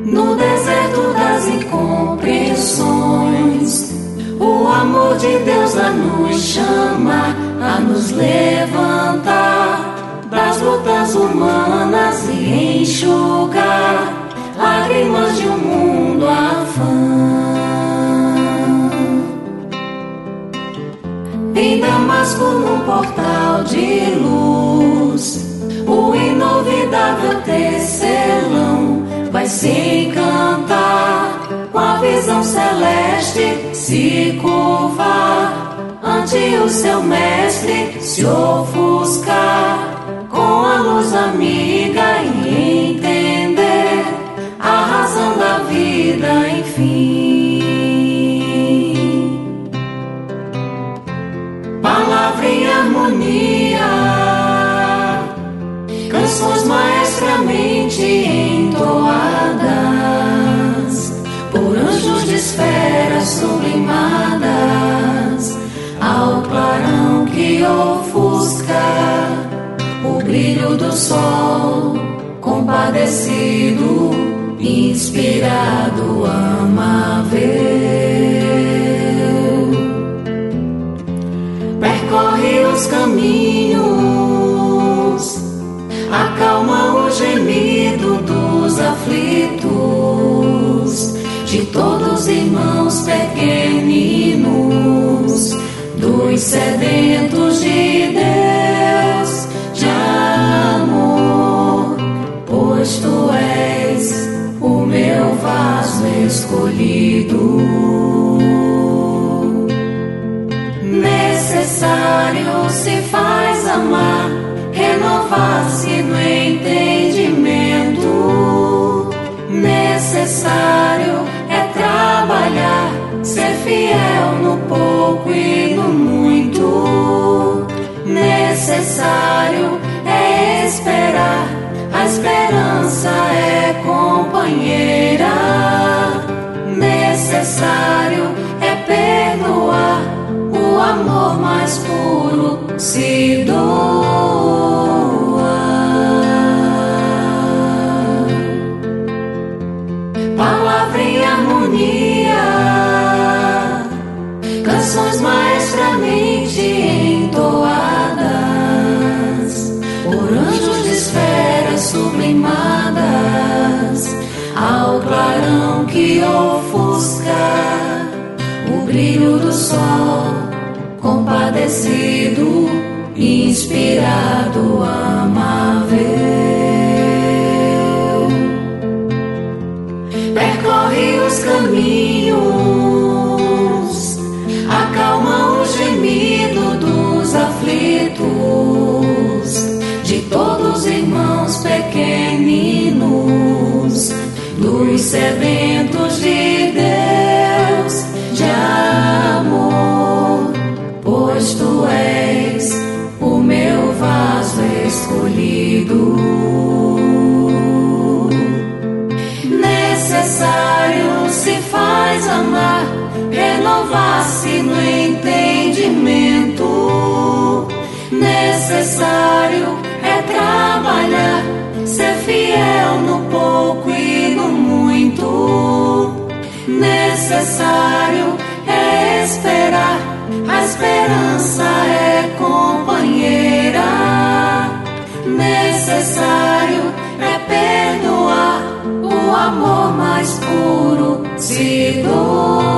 No deserto das incompreensões, o amor de Deus a nos chama, a nos levantar das lutas humanas e enxugar lágrimas de um mundo afã. Em Damasco, num portal de luz, o inovidável tecelão vai se encantar com a visão celeste, se curvar ante o seu mestre, se ofuscar com a luz amiga e entender a razão da vida, enfim. Palavra em harmonia, canções maestramente entoadas por anjos de esferas sublimadas, ao clarão que ofusca o brilho do sol, compadecido, inspirado, amável. Percorre os caminhos, acalma o gemido dos aflitos, de todos irmãos pequeninos, dos sedentos de Deus, de amor, pois tu és o meu vaso escolhido. Necessário se faz amar, renovar-se no entendimento. Necessário é trabalhar, ser fiel no pouco e no muito. Necessário é esperar, a esperança é companheira. Necessário é perdoar, o amor mais puro se doa. Palavra em harmonia, canções maestramente entoadas por anjos de esferas sublimadas, ao clarão que ofusca o brilho do sol, compadecido, inspirado, amável. Percorre os caminhos, acalma o gemido dos aflitos, de todos irmãos pequeninos, dos sedentos de Deus, de amor, pois tu és o meu vaso escolhido. Necessário se faz amar, renovar-se no entendimento. Necessário é trabalhar, ser fiel no pouco e no muito. Necessário é esperar, a esperança é companheira. Necessário é perdoar, o amor mais puro se doa.